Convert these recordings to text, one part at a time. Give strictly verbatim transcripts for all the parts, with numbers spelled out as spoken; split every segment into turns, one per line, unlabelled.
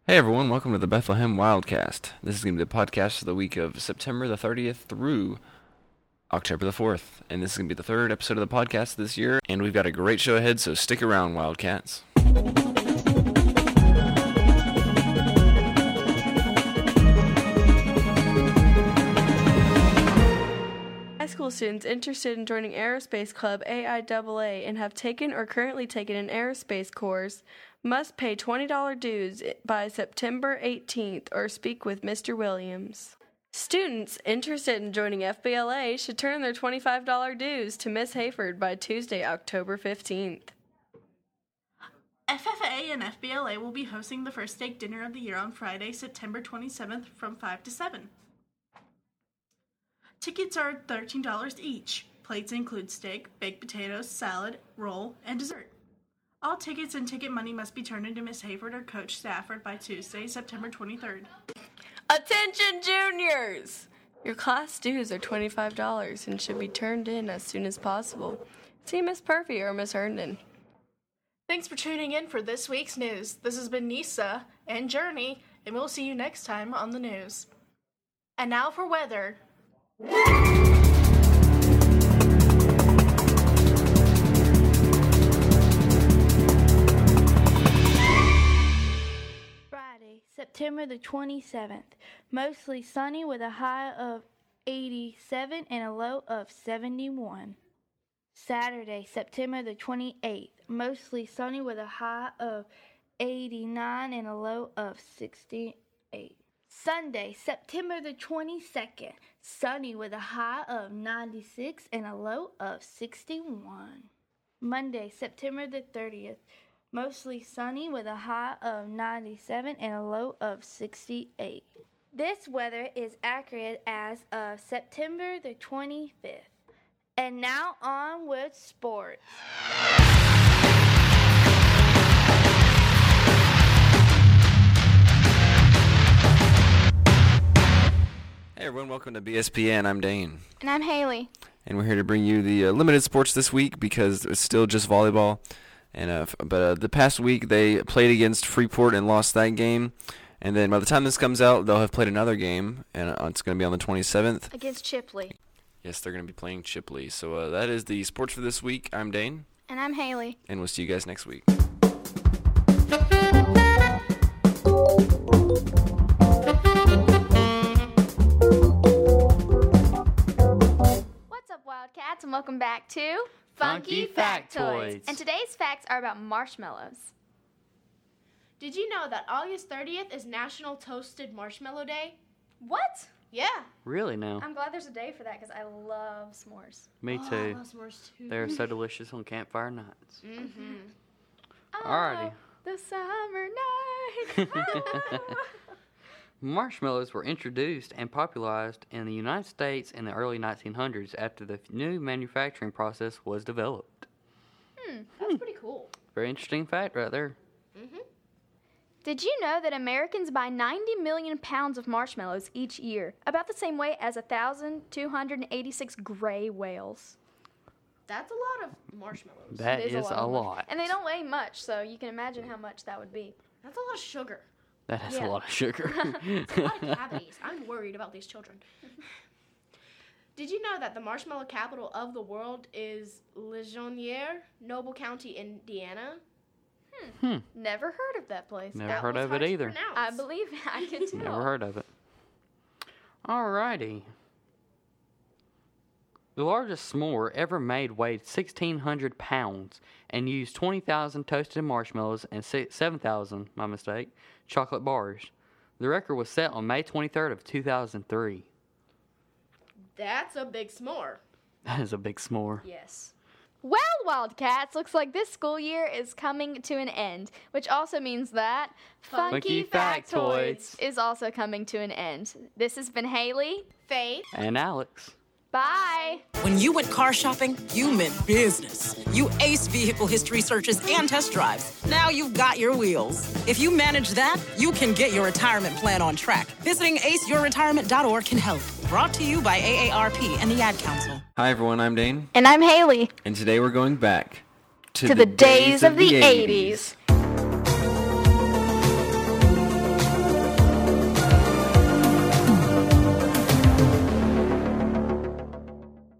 Hey everyone, welcome to the Bethlehem Wildcast. This is going to be the podcast for the week of September the thirtieth through October the fourth. And this is going to be the third episode of the podcast this year. And we've got a great show ahead, so stick around, Wildcats.
High school students interested in joining Aerospace Club A I A A and have taken or currently taken an aerospace course must pay twenty dollars dues by September eighteenth or speak with Mister Williams. Students interested in joining F B L A should turn their twenty-five dollars dues to Miss Hayford by Tuesday, October fifteenth.
F F A and F B L A will be hosting the first steak dinner of the year on Friday, September twenty-seventh from five to seven. Tickets are thirteen dollars each. Plates include steak, baked potatoes, salad, roll, and dessert. All tickets and ticket money must be turned into Miss Hayford or Coach Stafford by Tuesday, September twenty-third.
Attention juniors! Your class dues are twenty-five dollars and should be turned in as soon as possible. See Miss Purphy or Miss Herndon.
Thanks for tuning in for this week's news. This has been Nisa and Journey, and we'll see you next time on the news. And now for weather.
Friday, September the twenty-seventh. Mostly sunny with a high of eighty-seven and a low of seventy-one. Saturday, September the twenty-eighth. Mostly sunny with a high of eighty-nine and a low of sixty-eight. Sunday, September the twenty-second. Sunny with a high of ninety-six and a low of sixty-one. Monday, September the thirtieth. Mostly sunny with a high of ninety-seven and a low of sixty-eight. This weather is accurate as of September the twenty-fifth. And now on with sports.
Hey everyone, welcome to B S P N. I'm Dane.
And I'm Haley.
And we're here to bring you the uh, limited sports this week because it's still just volleyball. And uh, but uh, the past week they played against Freeport and lost that game. And then by the time this comes out, they'll have played another game, and uh, it's going to be on the twenty-seventh.
Against Chipley.
Yes, they're going to be playing Chipley. So uh, that is the sports for this week. I'm Dane.
And I'm Haley.
And we'll see you guys next week.
What's up, Wildcats, and welcome back to
Funky Factoids.
And today's facts are about marshmallows.
Did you know that August thirtieth is National Toasted Marshmallow Day?
What?
Yeah.
Really now?
I'm glad there's a day for that because I love s'mores.
Me
Oh,
too.
I love s'mores too.
They're so delicious on campfire nights.
Mm-hmm.
Alrighty.
The summer night.
Marshmallows were introduced and popularized in the United States in the early nineteen hundreds after the new manufacturing process was developed.
Hmm.
That's pretty cool.
Very interesting fact right there.
Mm-hmm.
Did you know that Americans buy ninety million pounds of marshmallows each year, about the same weight as one thousand two hundred eighty-six gray whales?
That's a lot of marshmallows.
That
It
is a
of marsh-
lot.
And they don't weigh much, so you can imagine how much that would be.
That's a lot of sugar.
That is
Yeah.
a lot of sugar.
It's a lot of cavities. I'm worried about these children. Did you know that the marshmallow capital of the world is Legionnaire, Noble County, Indiana?
Hmm. Never heard of that place.
Never
That
heard
was
of
hard
it
to
either.
pronounce.
I believe I can tell.
Never heard of it. Alrighty. The largest s'more ever made weighed sixteen hundred pounds and used twenty thousand toasted marshmallows and seven thousand, my mistake, chocolate bars. The record was set on May twenty-third of two thousand three.
That's a big s'more.
That is a big s'more.
Yes.
Well, Wildcats, looks like this school year is coming to an end, which also means that
Funky Factoids
is also coming to an end. This has been Haley.
Faith.
And Alex.
Bye.
When you went car shopping, you meant business. You aced vehicle history searches and test drives. Now you've got your wheels. If you manage that, you can get your retirement plan on track. Visiting ace your retirement dot org can help. Brought to you by A A R P and the Ad Council.
Hi everyone, I'm Dane.
And I'm Haley.
And today we're going back to,
To the days of the eighties.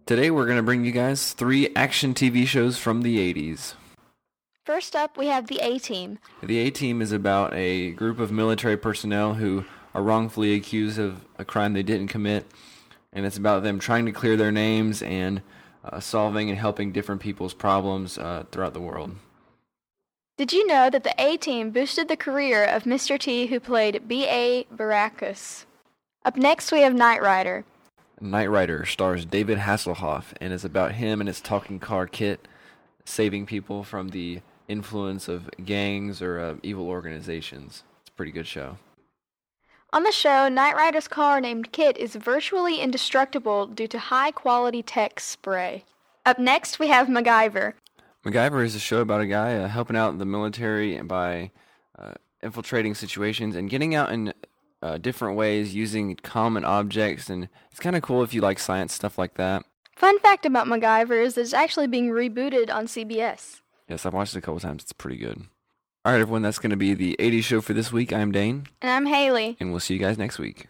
Today we're going to bring you guys three action T V shows from the eighties.
First up, we have the A-Team.
The A-Team is about a group of military personnel who are wrongfully accused of a crime they didn't commit, and it's about them trying to clear their names and uh, solving and helping different people's problems uh, throughout the world.
Did you know that the A-Team boosted the career of Mister T, who played B A Baracus? Up next, we have Knight Rider.
Knight Rider stars David Hasselhoff and is about him and his talking car Kit saving people from the influence of gangs or uh, evil organizations. It's a pretty good show.
On the show, Knight Rider's car named Kit is virtually indestructible due to high-quality tech spray. Up next, we have MacGyver.
MacGyver is a show about a guy uh, helping out the military by uh, infiltrating situations and getting out in uh, different ways using common objects, and it's kind of cool if you like science stuff like that.
Fun fact about MacGyver is that it's actually being rebooted on C B S.
Yes, I've watched it a couple times. It's pretty good. All right, everyone, that's going to be the eighties show for this week. I'm Dane.
And I'm Haley.
And we'll see you guys next week.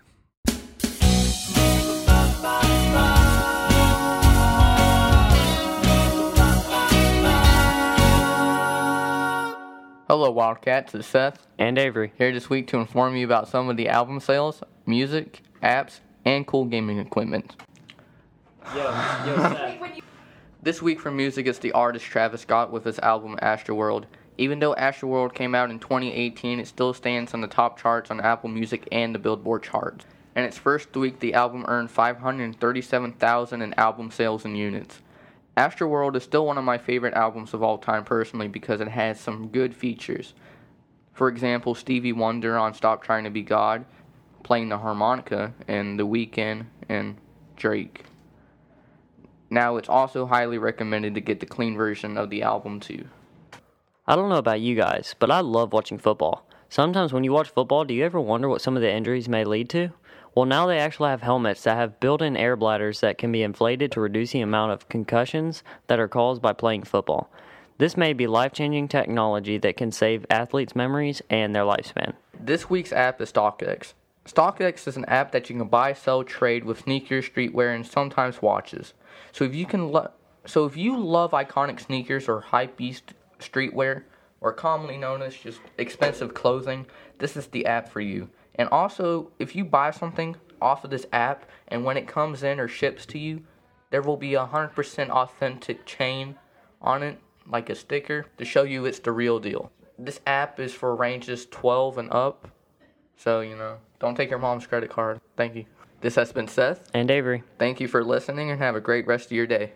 Hello, Wildcats. It's Seth.
And Avery.
Here this week to inform you about some of the album sales, music, apps, and cool gaming equipment.
Yo, yo, Seth.
This week for music is the artist Travis Scott with his album Astroworld. Even though Astroworld came out in twenty eighteen, it still stands on the top charts on Apple Music and the Billboard charts. In its first week, the album earned five hundred thirty-seven thousand in album sales and units. Astroworld is still one of my favorite albums of all time personally because it has some good features. For example, Stevie Wonder on Stop Trying to Be God, playing the harmonica, and The Weeknd and Drake. Now, it's also highly recommended to get the clean version of the album too.
I don't know about you guys, but I love watching football. Sometimes when you watch football, do you ever wonder what some of the injuries may lead to? Well, now they actually have helmets that have built-in air bladders that can be inflated to reduce the amount of concussions that are caused by playing football. This may be life-changing technology that can save athletes' memories and their lifespan.
This week's app is StockX. StockX is an app that you can buy, sell, trade with sneakers, streetwear, and sometimes watches. So if you can, lo- so if you love iconic sneakers or hype-beast streetwear, or commonly known as just expensive clothing, this is the app for you. And also, if you buy something off of this app, and when it comes in or ships to you, there will be a one hundred percent authentic chain on it, like a sticker, to show you it's the real deal. This app is for ranges twelve and up, so, you know, don't take your mom's credit card. Thank you. This has been Seth.
And Avery.
Thank you for listening, and have a great rest of your day.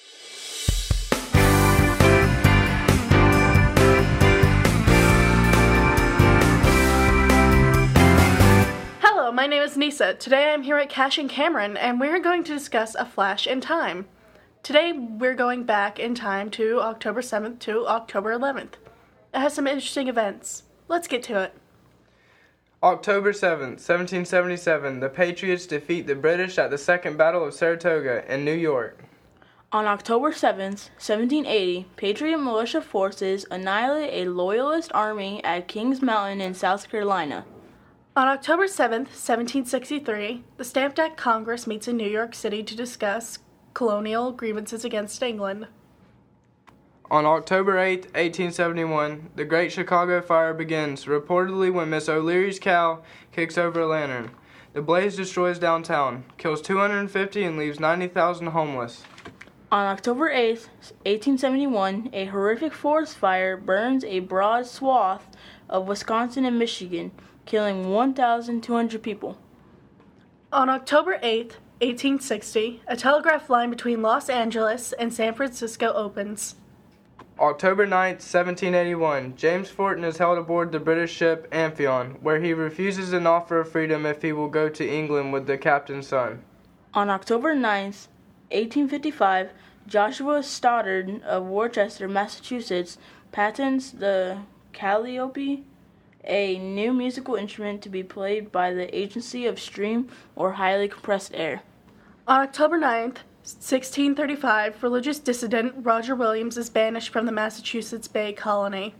My name is Nisa. Today I'm here at Cash and Cameron, and we're going to discuss a flash in time. Today we're going back in time to October seventh to October eleventh. It has some interesting events. Let's get to it.
October seventh, seventeen seventy-seven, the Patriots defeat the British at the Second Battle of Saratoga in New York.
On October seventh, seventeen eighty, Patriot militia forces annihilate a Loyalist army at Kings Mountain in South Carolina.
On October seventh, seventeen sixty-three, the Stamp Act Congress meets in New York City to discuss colonial grievances against England.
On October eighth, eighteen seventy-one, the Great Chicago Fire begins, reportedly when Miss O'Leary's cow kicks over a lantern. The blaze destroys downtown, kills two hundred fifty and leaves ninety thousand homeless.
On October eighth, eighteen seventy-one, a horrific forest fire burns a broad swath of Wisconsin and Michigan, killing one thousand two hundred people.
On October eighth, eighteen sixty, a telegraph line between Los Angeles and San Francisco opens.
October ninth, seventeen eighty-one, James Fortin is held aboard the British ship Amphion, where he refuses an offer of freedom if he will go to England with the captain's son.
On October ninth, eighteen fifty-five, Joshua Stoddard of Worcester, Massachusetts, patents the calliope, a new musical instrument to be played by the agency of steam or highly compressed air.
On October ninth, sixteen thirty-five, religious dissident Roger Williams is banished from the Massachusetts Bay Colony.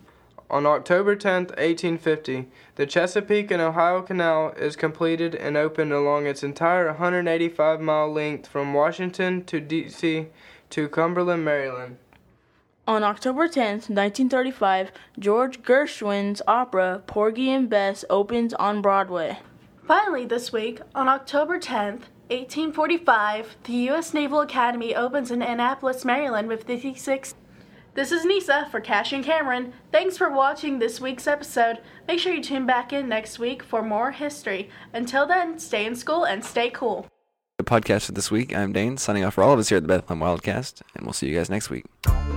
On October tenth, eighteen fifty, the Chesapeake and Ohio Canal is completed and opened along its entire one hundred eighty-five mile length from Washington to D C to Cumberland, Maryland.
On October tenth, nineteen thirty-five, George Gershwin's opera Porgy and Bess opens on Broadway.
Finally, this week, on October tenth, eighteen forty-five, the U S Naval Academy opens in Annapolis, Maryland with fifty-six. This is Nisa for Cash and Cameron. Thanks for watching this week's episode. Make sure you tune back in next week for more history. Until then, stay in school and stay cool.
The podcast for this week, I'm Dane, signing off for all of us here at the Bethlehem Wildcast, and we'll see you guys next week.